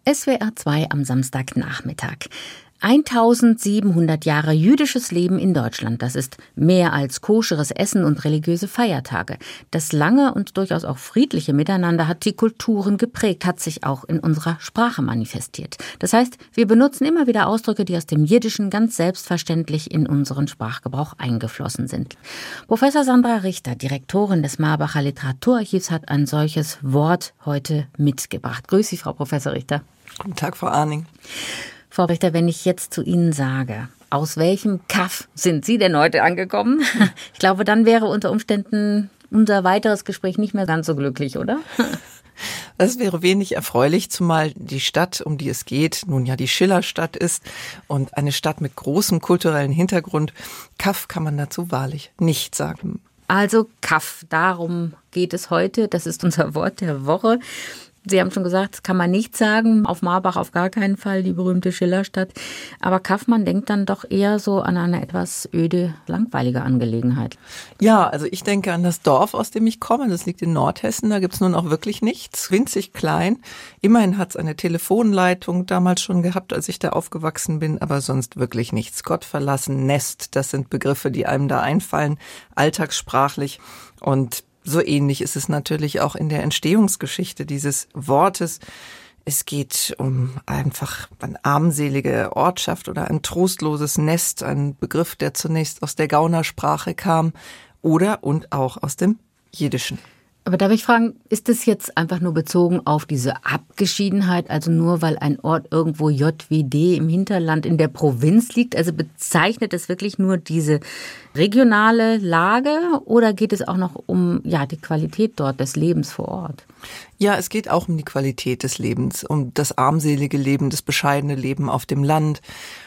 SWR 2 am Samstagnachmittag. 1700 Jahre jüdisches Leben in Deutschland. Das ist mehr als koscheres Essen und religiöse Feiertage. Das lange und durchaus auch friedliche Miteinander hat die Kulturen geprägt, hat sich auch in unserer Sprache manifestiert. Das heißt, wir benutzen immer wieder Ausdrücke, die aus dem Jiddischen ganz selbstverständlich in unseren Sprachgebrauch eingeflossen sind. Professor Sandra Richter, Direktorin des Marbacher Literaturarchivs, hat ein solches Wort heute mitgebracht. Grüß Sie, Frau Professor Richter. Guten Tag, Frau Arning. Frau Richter, wenn ich jetzt zu Ihnen sage, aus welchem Kaff sind Sie denn heute angekommen? Ich glaube, dann wäre unter Umständen unser weiteres Gespräch nicht mehr ganz so glücklich, oder? Das wäre wenig erfreulich, zumal die Stadt, um die es geht, nun ja die Schillerstadt ist und eine Stadt mit großem kulturellen Hintergrund. Kaff kann man dazu wahrlich nicht sagen. Also Kaff, darum geht es heute. Das ist unser Wort der Woche. Sie haben schon gesagt, das kann man nicht sagen. Auf Marbach auf gar keinen Fall, die berühmte Schillerstadt. Aber Kaff, man denkt dann doch eher so an eine etwas öde, langweilige Angelegenheit. Ja, also ich denke an das Dorf, aus dem ich komme. Das liegt in Nordhessen. Da gibt's nun auch wirklich nichts. Winzig klein. Immerhin hat's eine Telefonleitung damals schon gehabt, als ich da aufgewachsen bin. Aber sonst wirklich nichts. Gott verlassen, Nest, das sind Begriffe, die einem da einfallen. Alltagssprachlich. Und so ähnlich ist es natürlich auch in der Entstehungsgeschichte dieses Wortes. Es geht um einfach eine armselige Ortschaft oder ein trostloses Nest, ein Begriff, der zunächst aus der Gaunersprache kam oder und auch aus dem Jiddischen. Aber darf ich fragen, ist das jetzt einfach nur bezogen auf diese Abgeschiedenheit, also nur weil ein Ort irgendwo JWD im Hinterland in der Provinz liegt? Also bezeichnet es wirklich nur diese regionale Lage oder geht es auch noch um die Qualität dort des Lebens vor Ort? Ja, es geht auch um die Qualität des Lebens, um das armselige Leben, das bescheidene Leben auf dem Land.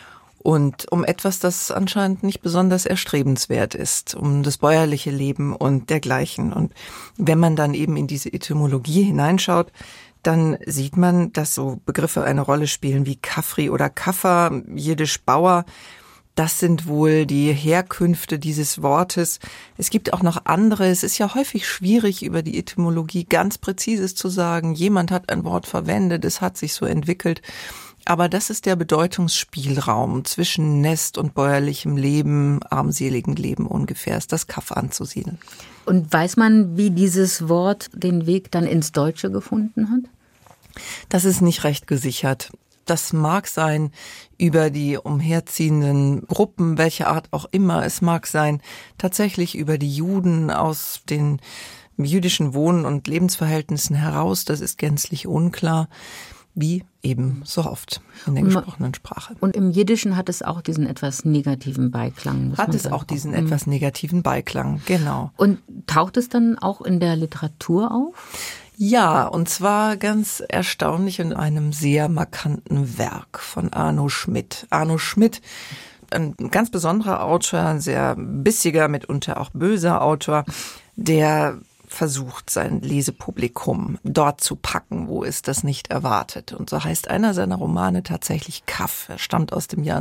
Und um etwas, das anscheinend nicht besonders erstrebenswert ist, um das bäuerliche Leben und dergleichen. Und wenn man dann eben in diese Etymologie hineinschaut, dann sieht man, dass so Begriffe eine Rolle spielen wie Kafri oder Kaffer, jiddisch Bauer. Das sind wohl die Herkünfte dieses Wortes. Es gibt auch noch andere. Es ist ja häufig schwierig, über die Etymologie ganz Präzises zu sagen. Jemand hat ein Wort verwendet, es hat sich so entwickelt. Aber das ist der Bedeutungsspielraum zwischen Nest und bäuerlichem Leben, armseligen Leben ungefähr, ist das Kaff anzusiedeln. Und weiß man, wie dieses Wort den Weg dann ins Deutsche gefunden hat? Das ist nicht recht gesichert. Das mag sein über die umherziehenden Gruppen, welche Art auch immer. Es mag sein tatsächlich über die Juden aus den jüdischen Wohn- und Lebensverhältnissen heraus. Das ist gänzlich unklar. Wie eben so oft in der gesprochenen Sprache. Und im Jiddischen hat es auch diesen etwas negativen Beiklang. Hat es auch diesen etwas negativen Beiklang, genau. Und taucht es dann auch in der Literatur auf? Ja, und zwar ganz erstaunlich in einem sehr markanten Werk von Arno Schmidt. Arno Schmidt, ein ganz besonderer Autor, ein sehr bissiger, mitunter auch böser Autor, der versucht, sein Lesepublikum dort zu packen, wo es das nicht erwartet. Und so heißt einer seiner Romane tatsächlich Kaff. Er stammt aus dem Jahr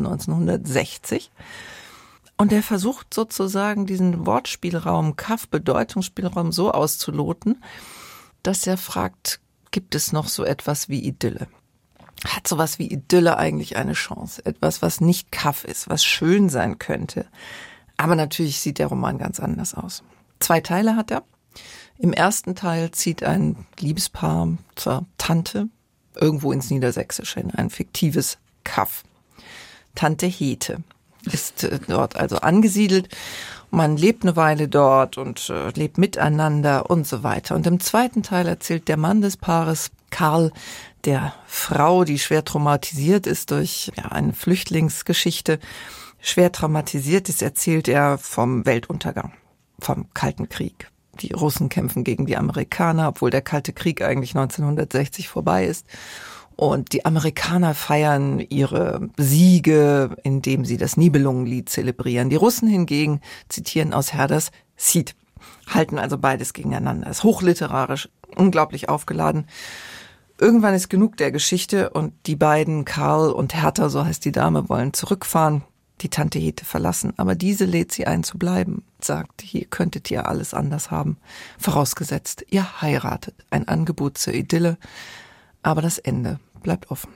1960. Und er versucht sozusagen diesen Wortspielraum, Kaff, Bedeutungsspielraum so auszuloten, dass er fragt, gibt es noch so etwas wie Idylle? Hat sowas wie Idylle eigentlich eine Chance? Etwas, was nicht Kaff ist, was schön sein könnte. Aber natürlich sieht der Roman ganz anders aus. 2 Teile hat er. Im ersten Teil zieht ein Liebespaar zur Tante irgendwo ins Niedersächsische in ein fiktives Kaff. Tante Hete ist dort also angesiedelt. Man lebt eine Weile dort und lebt miteinander und so weiter. Und im zweiten Teil erzählt der Mann des Paares, Karl, der Frau, die schwer traumatisiert ist durch eine Flüchtlingsgeschichte, schwer traumatisiert ist, erzählt er vom Weltuntergang, vom Kalten Krieg. Die Russen kämpfen gegen die Amerikaner, obwohl der Kalte Krieg eigentlich 1960 vorbei ist. Und die Amerikaner feiern ihre Siege, indem sie das Nibelungenlied zelebrieren. Die Russen hingegen zitieren aus Herders Cid, halten also beides gegeneinander. Es ist hochliterarisch, unglaublich aufgeladen. Irgendwann ist genug der Geschichte und die beiden, Karl und Hertha, so heißt die Dame, wollen zurückfahren, die Tante Hete verlassen. Aber diese lädt sie ein zu bleiben, sagt, hier könntet ihr alles anders haben. Vorausgesetzt, ihr heiratet. Ein Angebot zur Idylle. Aber das Ende bleibt offen.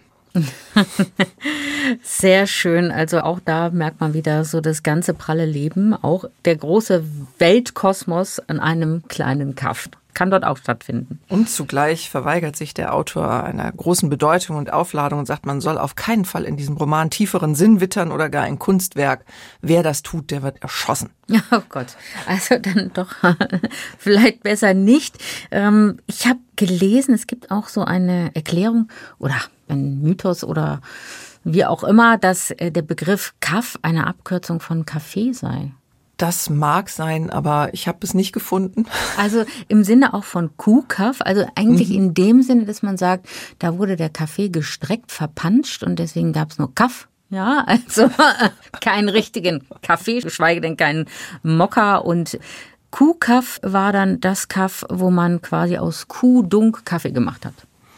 Sehr schön. Also auch da merkt man wieder so das ganze pralle Leben, auch der große Weltkosmos an einem kleinen Kaff. Kann dort auch stattfinden. Und zugleich verweigert sich der Autor einer großen Bedeutung und Aufladung und sagt, man soll auf keinen Fall in diesem Roman tieferen Sinn wittern oder gar ein Kunstwerk. Wer das tut, der wird erschossen. Oh Gott, also dann doch vielleicht besser nicht. Ich habe gelesen, es gibt auch so eine Erklärung oder ein Mythos oder wie auch immer, dass der Begriff Kaff eine Abkürzung von Kaffee sei. Das mag sein, aber ich habe es nicht gefunden. Also im Sinne auch von Kuhkaff, also eigentlich in dem Sinne, dass man sagt, da wurde der Kaffee gestreckt, verpanscht und deswegen gab es nur Kaff. Ja, also keinen richtigen Kaffee, geschweige denn keinen Mokka. Und Kuhkaff war dann das Kaff, wo man quasi aus Kuhdunk Kaffee gemacht hat.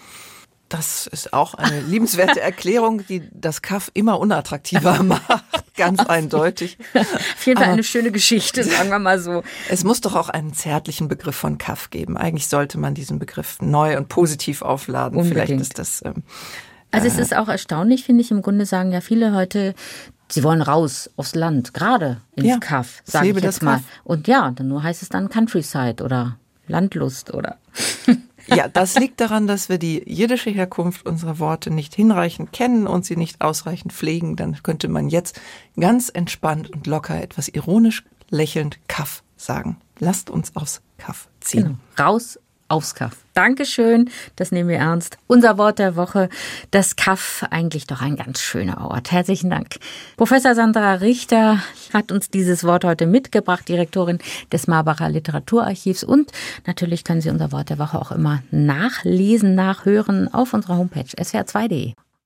Das ist auch eine liebenswerte Erklärung, die das Kaff immer unattraktiver macht, ganz eindeutig. Auf jeden Fall eine schöne Geschichte, sagen wir mal so. Es muss doch auch einen zärtlichen Begriff von Kaff geben. Eigentlich sollte man diesen Begriff neu und positiv aufladen. Unbedingt. Vielleicht ist das... Also es ist auch erstaunlich, finde ich. Im Grunde sagen ja viele heute, sie wollen raus aufs Land, gerade ins Kaff, sage ich jetzt mal. Und ja, nur heißt es dann Countryside oder Landlust oder... Ja, das liegt daran, dass wir die jiddische Herkunft unserer Worte nicht hinreichend kennen und sie nicht ausreichend pflegen. Dann könnte man jetzt ganz entspannt und locker, etwas ironisch lächelnd Kaff sagen. Lasst uns aufs Kaff ziehen. Genau. Raus aufs Kaff. Dankeschön, das nehmen wir ernst. Unser Wort der Woche, das Kaff, eigentlich doch ein ganz schöner Ort. Herzlichen Dank. Professor Sandra Richter hat uns dieses Wort heute mitgebracht, Direktorin des Marbacher Literaturarchivs. Und natürlich können Sie unser Wort der Woche auch immer nachlesen, nachhören auf unserer Homepage swr2.de.